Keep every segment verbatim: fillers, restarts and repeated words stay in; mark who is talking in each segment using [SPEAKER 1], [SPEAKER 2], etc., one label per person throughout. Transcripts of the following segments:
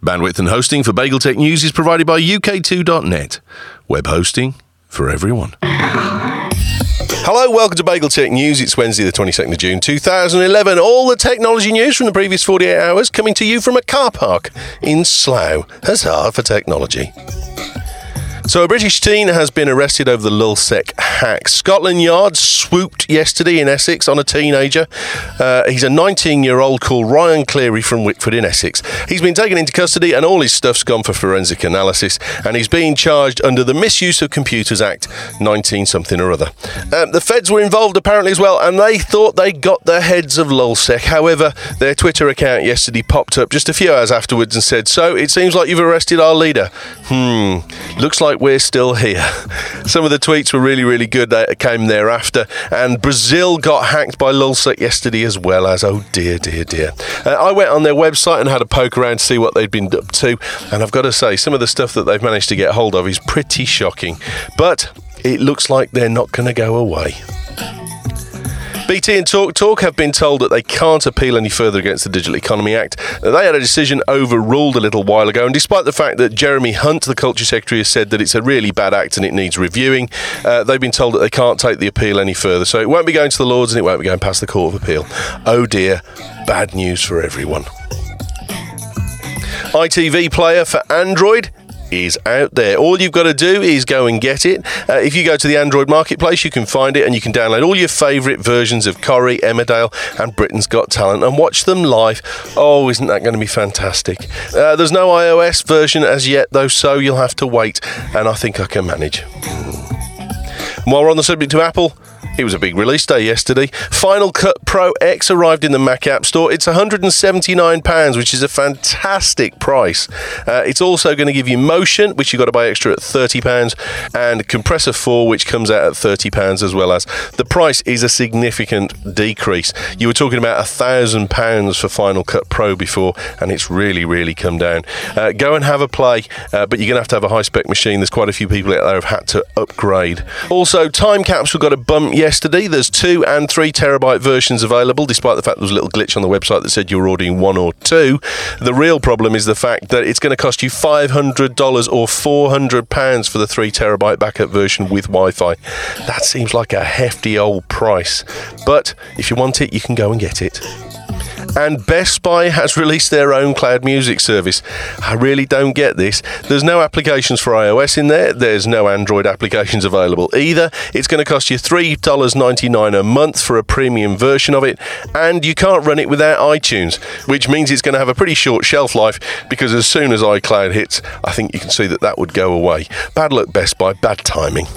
[SPEAKER 1] Bandwidth and hosting for Bagel Tech News is provided by U K two dot net. Web hosting for everyone. Hello, welcome to Bagel Tech News. It's Wednesday the twenty-second of June two thousand eleven. All the technology news from the previous forty-eight hours coming to you from a car park in Slough. Huzzah for technology. So a British teen has been arrested over the Lulsec hack. Scotland Yard swooped yesterday in Essex on a teenager. Uh, he's a nineteen-year-old called Ryan Cleary from Wickford in Essex. He's been taken into custody and all his stuff's gone for forensic analysis, and he's being charged under the Misuse of Computers Act nineteen-something or other. Um, the feds were involved apparently as well, and they thought they got the heads of Lulsec. However, their Twitter account yesterday popped up just a few hours afterwards and said, "So, it seems like you've arrested our leader. Hmm, looks like we're still here." Some of the tweets were really, really good that came thereafter, and Brazil got hacked by Lulsec yesterday as well as, oh dear, dear, dear. Uh, I went on their website and had a poke around to see what they'd been up to, and I've got to say, some of the stuff that they've managed to get hold of is pretty shocking, but it looks like they're not going to go away. B T and Talk Talk have been told that they can't appeal any further against the Digital Economy Act. They had a decision overruled a little while ago, and despite the fact that Jeremy Hunt, the Culture Secretary, has said that it's a really bad act and it needs reviewing, uh, they've been told that they can't take the appeal any further. So it won't be going to the Lords and it won't be going past the Court of Appeal. Oh dear, bad news for everyone. I T V Player for Android is out there. All you've got to do is go and get it. Uh, if you go to the Android Marketplace, you can find it and you can download all your favourite versions of Corrie, Emmerdale and Britain's Got Talent and watch them live. Oh, isn't that going to be fantastic? Uh, there's no iOS version as yet though, so you'll have to wait, and I think I can manage. And while we're on the subject of Apple, it was a big release day yesterday. Final Cut Pro X arrived in the Mac App Store. It's one hundred seventy-nine pounds, which is a fantastic price. Uh, it's also going to give you Motion, which you've got to buy extra at thirty pounds, and Compressor four, which comes out at thirty pounds as well as. The price is a significant decrease. You were talking about one thousand pounds for Final Cut Pro before, and it's really, really come down. Uh, go and have a play, uh, but you're going to have to have a high-spec machine. There's quite a few people out there who have had to upgrade. Also, Time Capsule got a bump yesterday. There's two and three terabyte versions available, despite the fact there was a little glitch on the website that said you were ordering one or two. The real problem is the fact that it's going to cost you five hundred dollars or four hundred pounds for the three terabyte backup version with Wi-Fi. That seems like a hefty old price, but if you want it, you can go and get it. And Best Buy has released their own cloud music service. I really don't get this. There's no applications for iOS in there. There's no Android applications available either. It's going to cost you three dollars ninety-nine a month for a premium version of it, and you can't run it without iTunes, which means it's going to have a pretty short shelf life, because as soon as iCloud hits, I think you can see that that would go away. Bad luck, Best Buy. Bad timing.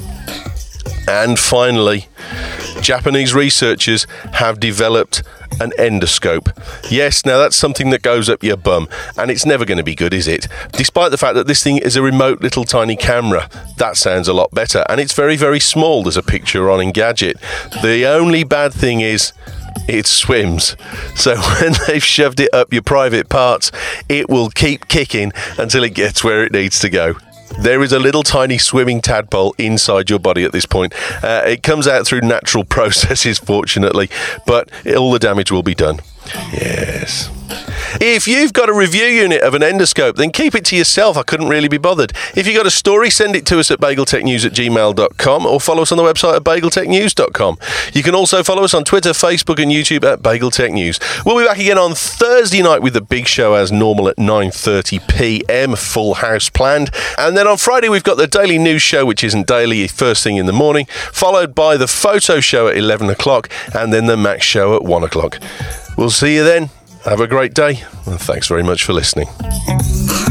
[SPEAKER 1] And finally, Japanese researchers have developed an endoscope. Yes, now that's something that goes up your bum, and it's never going to be good, is it? Despite the fact that this thing is a remote little tiny camera. That sounds a lot better, and it's very, very small. There's a picture on Engadget. The only bad thing is it swims. So when they've shoved it up your private parts, it will keep kicking until it gets where it needs to go. There is a little tiny swimming tadpole inside your body at this point. Uh, it comes out through natural processes, fortunately, but all the damage will be done. Yes. If you've got a review unit of an endoscope, then keep it to yourself. I couldn't really be bothered. If you've got a story, send it to us at bageltechnews at gmail dot com or follow us on the website at bageltechnews dot com. You can also follow us on Twitter, Facebook and YouTube at BagelTechNews. We'll be back again on Thursday night with the big show as normal at nine thirty p.m, full house planned. And then on Friday we've got the daily news show, which isn't daily, first thing in the morning, followed by the photo show at eleven o'clock and then the Mac show at one o'clock. We'll see you then. Have a great day, and thanks very much for listening.